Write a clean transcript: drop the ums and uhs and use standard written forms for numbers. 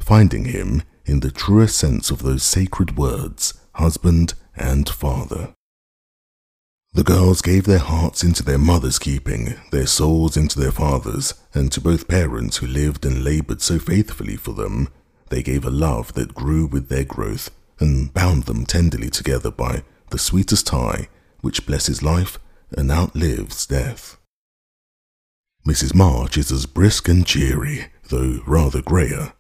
finding him, in the truest sense of those sacred words, husband and father. The girls gave their hearts into their mother's keeping, their souls into their father's, and to both parents who lived and labored so faithfully for them, they gave a love that grew with their growth and bound them tenderly together by the sweetest tie which blesses life and outlives death. Mrs. March is as brisk and cheery, though rather greyer,